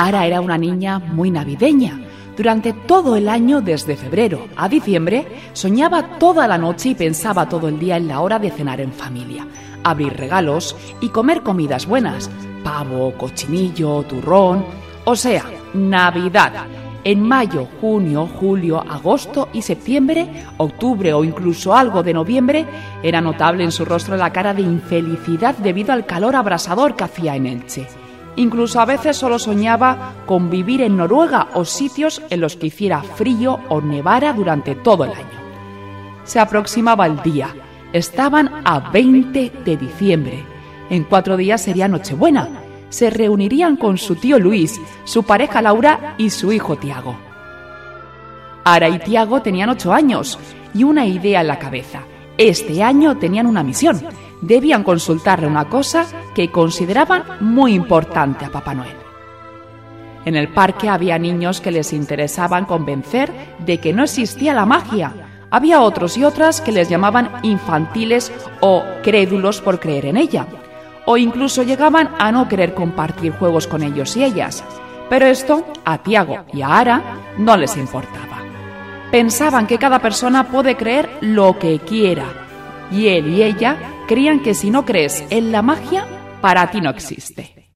Ara era una niña muy navideña. Durante todo el año, desde febrero a diciembre, soñaba toda la noche y pensaba todo el día en la hora de cenar en familia, abrir regalos y comer comidas buenas, pavo, cochinillo, turrón, o sea, Navidad. En mayo, junio, julio, agosto y septiembre, octubre o incluso algo de noviembre, era notable en su rostro la cara de infelicidad debido al calor abrasador que hacía en Elche. Incluso a veces solo soñaba con vivir en Noruega o sitios en los que hiciera frío o nevara durante todo el año. Se aproximaba el día. Estaban a 20 de diciembre. En 4 días sería Nochebuena. Se reunirían con su tío Luis, su pareja Laura y su hijo Tiago. Ara y Tiago tenían 8 años y una idea en la cabeza. Este año tenían una misión. Debían consultarle una cosa que consideraban muy importante a Papá Noel. En el parque había niños que les interesaban convencer de que no existía la magia. Había otros y otras que les llamaban infantiles o crédulos por creer en ella. O incluso llegaban a no querer compartir juegos con ellos y ellas. Pero esto a Tiago y a Ara no les importaba. Pensaban que cada persona puede creer lo que quiera. Y él y ella creían que si no crees en la magia, para ti no existe.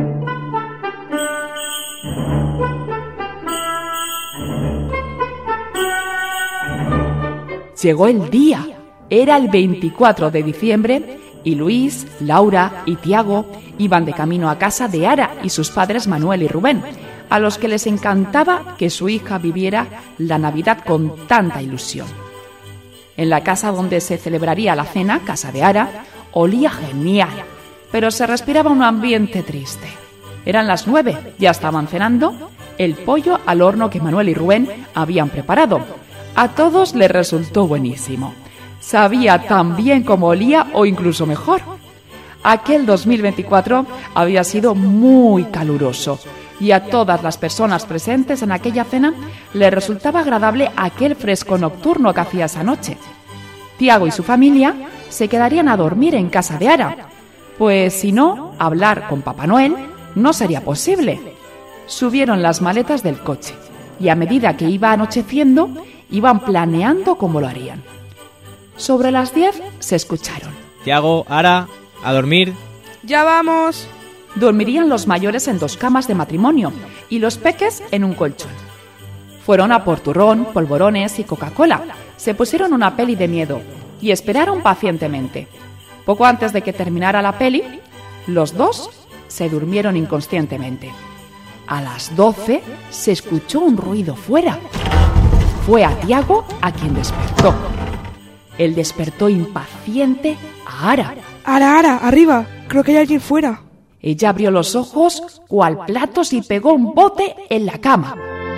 Llegó el día. Era el 24 de diciembre y Luis, Laura y Tiago iban de camino a casa de Ara y sus padres Manuel y Rubén, a los que les encantaba que su hija viviera la Navidad con tanta ilusión. En la casa donde se celebraría la cena, casa de Ara, olía genial, pero se respiraba un ambiente triste. Eran las 9, ya estaban cenando el pollo al horno que Manuel y Rubén habían preparado. A todos les resultó buenísimo. Sabía tan bien como olía o incluso mejor. Aquel 2024 había sido muy caluroso y a todas las personas presentes en aquella cena les resultaba agradable aquel fresco nocturno que hacía esa noche. Tiago y su familia se quedarían a dormir en casa de Ara, pues si no, hablar con Papá Noel no sería posible. Subieron las maletas del coche y a medida que iba anocheciendo, iban planeando cómo lo harían. Sobre las 10 se escucharon: Tiago, Ara, a dormir. ¡Ya vamos! Dormirían los mayores en 2 camas de matrimonio y los peques en un colchón. Fueron a por turrón, polvorones y Coca-Cola. Se pusieron una peli de miedo y esperaron pacientemente. Poco antes de que terminara la peli, los 2 se durmieron inconscientemente. A las 12 se escuchó un ruido fuera. Fue a Tiago a quien despertó. Él despertó impaciente a Ara. ¡Ara, arriba! Creo que hay alguien fuera. Ella abrió los ojos cual platos y pegó un bote en la cama.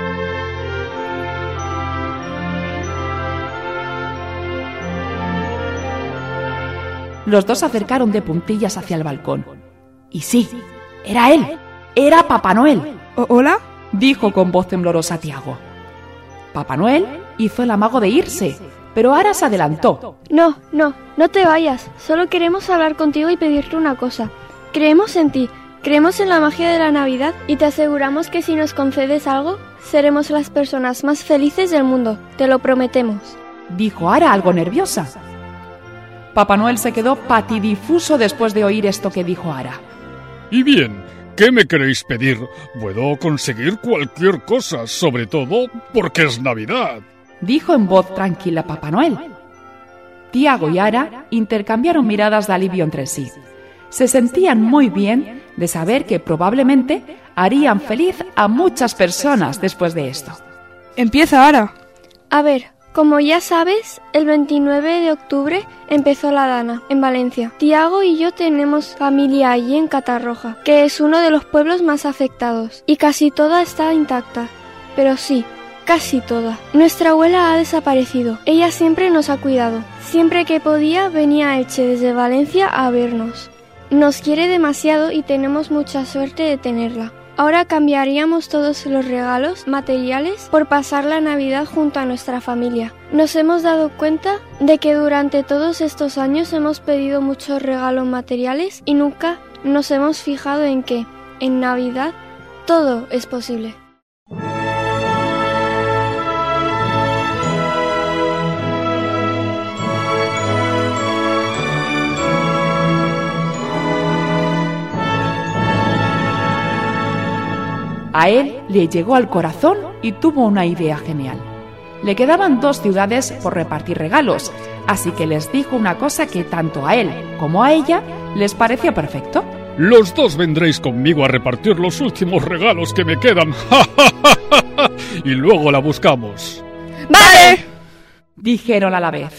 Los 2 se acercaron de puntillas hacia el balcón. Y sí, era él. Era Papá Noel. ¿Hola? Dijo con voz temblorosa Tiago. Papá Noel hizo el amago de irse, pero Ara se adelantó. No te vayas. Solo queremos hablar contigo y pedirte una cosa. Creemos en ti, creemos en la magia de la Navidad y te aseguramos que si nos concedes algo, seremos las personas más felices del mundo. Te lo prometemos. Dijo Ara algo nerviosa. Papá Noel se quedó patidifuso después de oír esto que dijo Ara. Y bien, ¿qué me queréis pedir? Puedo conseguir cualquier cosa, sobre todo porque es Navidad. Dijo en voz tranquila Papá Noel. Tiago y Ara intercambiaron miradas de alivio entre sí. Se sentían muy bien de saber que probablemente harían feliz a muchas personas después de esto. Empieza, Ara. A ver, como ya sabes, el 29 de octubre empezó la Dana, en Valencia. Tiago y yo tenemos familia allí en Catarroja, que es uno de los pueblos más afectados, y casi toda está intacta. Pero sí, casi toda. Nuestra abuela ha desaparecido. Ella siempre nos ha cuidado. Siempre que podía venía a Elche desde Valencia a vernos. Nos quiere demasiado y tenemos mucha suerte de tenerla. Ahora cambiaríamos todos los regalos materiales por pasar la Navidad junto a nuestra familia. Nos hemos dado cuenta de que durante todos estos años hemos pedido muchos regalos materiales y nunca nos hemos fijado en que, en Navidad, todo es posible. A él le llegó al corazón y tuvo una idea genial. Le quedaban 2 ciudades por repartir regalos, así que les dijo una cosa que tanto a él como a ella les pareció perfecto. Los 2 vendréis conmigo a repartir los últimos regalos que me quedan. Y luego la buscamos. ¡Vale! Dijeron a la vez.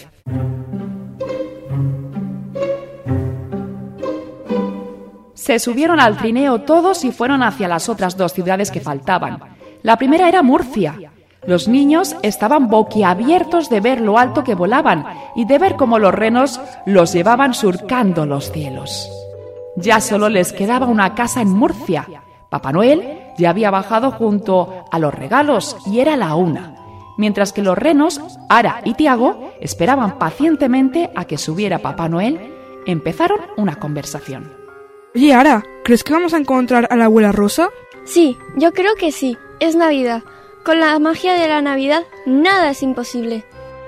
Se subieron al trineo todos y fueron hacia las otras 2 ciudades que faltaban. La primera era Murcia. Los niños estaban boquiabiertos de ver lo alto que volaban y de ver cómo los renos los llevaban surcando los cielos. Ya solo les quedaba una casa en Murcia. Papá Noel ya había bajado junto a los regalos y era la 1, mientras que los renos, Ara y Tiago, esperaban pacientemente a que subiera Papá Noel. Empezaron una conversación. Oye, Ara, ¿crees que vamos a encontrar a la abuela Rosa? Sí, yo creo que sí. Es Navidad. Con la magia de la Navidad, nada es imposible.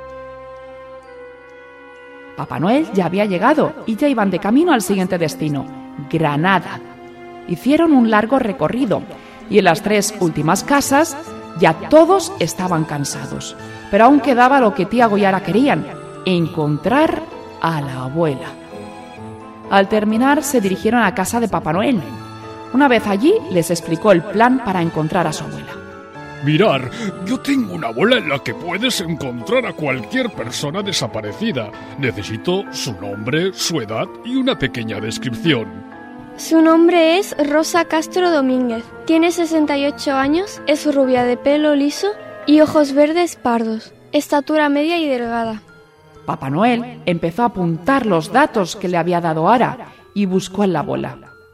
Papá Noel ya había llegado y ya iban de camino al siguiente destino, Granada. Hicieron un largo recorrido y en las 3 últimas casas ya todos estaban cansados. Pero aún quedaba lo que Tiago y Ara querían, encontrar a la abuela. Al terminar se dirigieron a casa de Papá Noel. Una vez allí les explicó el plan para encontrar a su abuela. Mirar, yo tengo una bola en la que puedes encontrar a cualquier persona desaparecida. Necesito su nombre, su edad y una pequeña descripción. Su nombre es Rosa Castro Domínguez. Tiene 68 años, es rubia de pelo liso y ojos verdes pardos. Estatura media y delgada. Papá Noel empezó a apuntar los datos que le había dado Ara y buscó en la bola.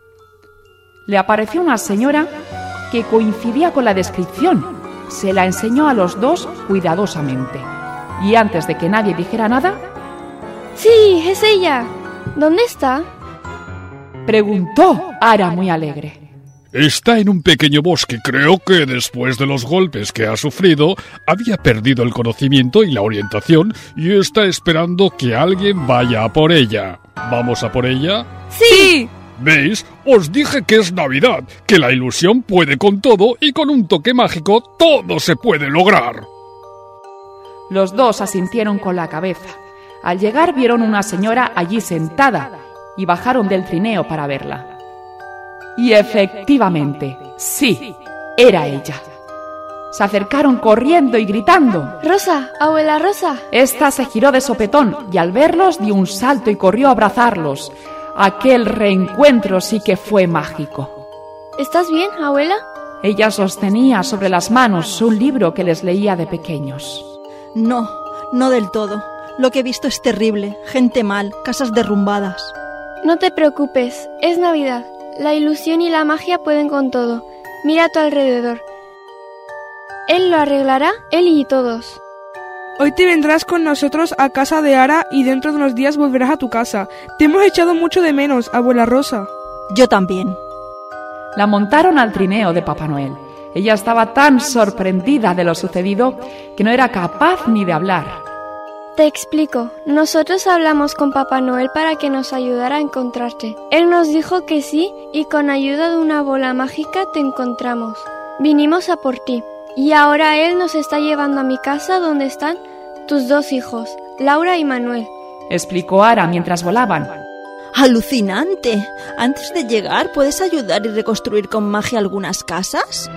Le apareció una señora que coincidía con la descripción. Se la enseñó a los 2 cuidadosamente. Y antes de que nadie dijera nada... ¡Sí, es ella! ¿Dónde está? Preguntó Ara muy alegre. Está en un pequeño bosque. Creo que después de los golpes que ha sufrido, había perdido el conocimiento y la orientación y está esperando que alguien vaya a por ella. ¿Vamos a por ella? ¡Sí! ¿Veis? Os dije que es Navidad, que la ilusión puede con todo y con un toque mágico todo se puede lograr. Los 2 asintieron con la cabeza. Al llegar vieron una señora allí sentada y bajaron del trineo para verla. Y efectivamente, sí, era ella. Se acercaron corriendo y gritando. ¡Rosa! ¡Abuela Rosa! Esta se giró de sopetón y al verlos dio un salto y corrió a abrazarlos. Aquel reencuentro sí que fue mágico. ¿Estás bien, abuela? Ella sostenía sobre las manos un libro que les leía de pequeños. No, no del todo. Lo que he visto es terrible. Gente mal, casas derrumbadas. No te preocupes, es Navidad. La ilusión y la magia pueden con todo. Mira a tu alrededor. Él lo arreglará, él y todos. Hoy te vendrás con nosotros a casa de Ara y dentro de unos días volverás a tu casa. Te hemos echado mucho de menos, abuela Rosa. Yo también. La montaron al trineo de Papá Noel. Ella estaba tan sorprendida de lo sucedido que no era capaz ni de hablar. Te explico. Nosotros hablamos con Papá Noel para que nos ayudara a encontrarte. Él nos dijo que sí y con ayuda de una bola mágica te encontramos. Vinimos a por ti. Y ahora él nos está llevando a mi casa donde están tus 2 hijos, Laura y Manuel. Explicó Ara mientras volaban. ¡Alucinante! Antes de llegar, ¿puedes ayudar y reconstruir con magia algunas casas?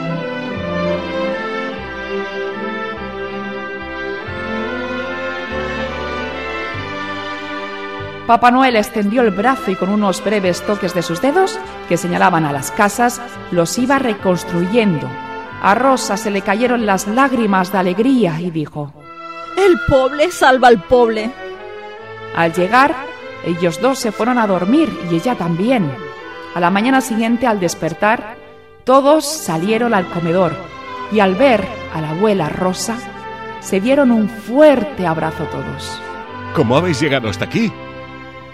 Papá Noel extendió el brazo y con unos breves toques de sus dedos, que señalaban a las casas, los iba reconstruyendo. A Rosa se le cayeron las lágrimas de alegría y dijo: ¡El pobre salva al pobre! Al llegar, ellos 2 se fueron a dormir y ella también. A la mañana siguiente, al despertar, todos salieron al comedor y al ver a la abuela Rosa, se dieron un fuerte abrazo todos. ¿Cómo habéis llegado hasta aquí?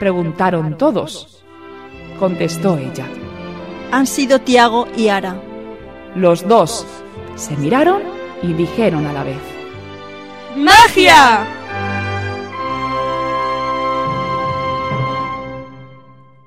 Preguntaron todos. Contestó ella: Han sido Tiago y Ara. Los dos se miraron y dijeron a la vez: ¡Magia!